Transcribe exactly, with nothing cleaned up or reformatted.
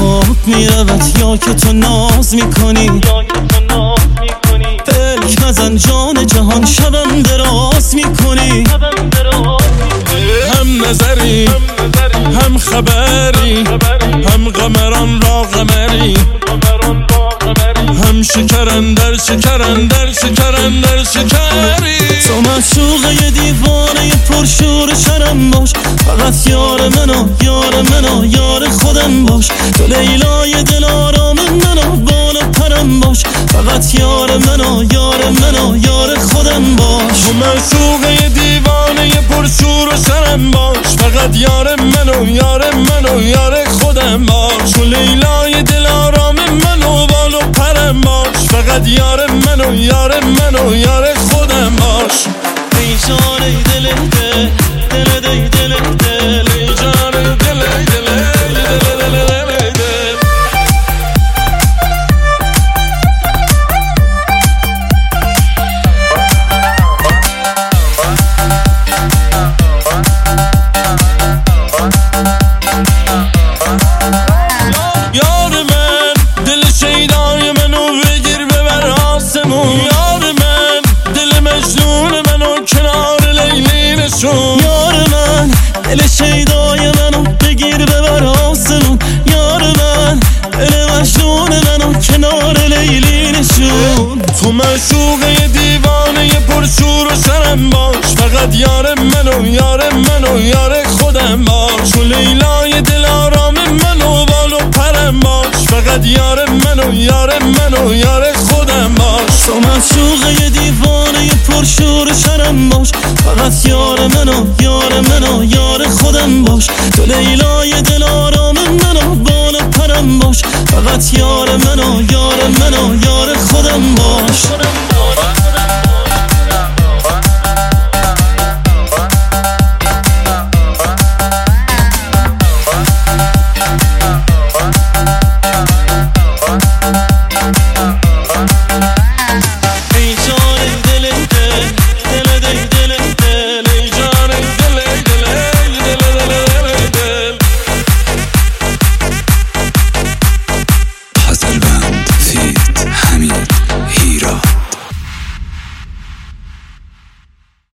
آب میرود یا که تو ناز میکنی، فلک نزن جان جهان شبم دراز میکنی. هم نظری هم خبری، هم قمران را قمری، هم شکرن در شکرن در شکرن در شکری. تو معشوقه دیوانه پرشور شرم باش، فقط یار منو یار منو یار خودم باش. تو لیلای دل آرام منو بال و پرم باش، فقط یار منو یار منو یار خودم باش. تو معشوقه دیوانه پرشور و شرم باش، فقط یار منو یار منو یار خودم باش. تو لیلای دل آرام منو بال و پرم باش، فقط یار منو یار منو یار خودم باش. ای جان ای دل دل دل دل دل دل ای جان دل دل دل دل. یار من دل شیدای منو بگیر ببر آسمون، یار من دل مجنون منو کنار لیلی نشون. یار من دل شیدای منو بگیر ببر آسمون، یار من دل مجنون منو کنار لیلی نشون. تو معشوقه دیوانه پرشور و شرم باش، فقط یار منو یار منو یار خودم باش. تو لیلای دل آرام منو بال و پرم باش، فقط یار منو یار منو یار خودم باش. تو معشوقه دیوانه پرشور شرم باش، فقط یار منو یار منو یار خودم باش. تو لیلای دل آرام منو بال و پرم باش، فقط یار منو یار منو یار خودم باش.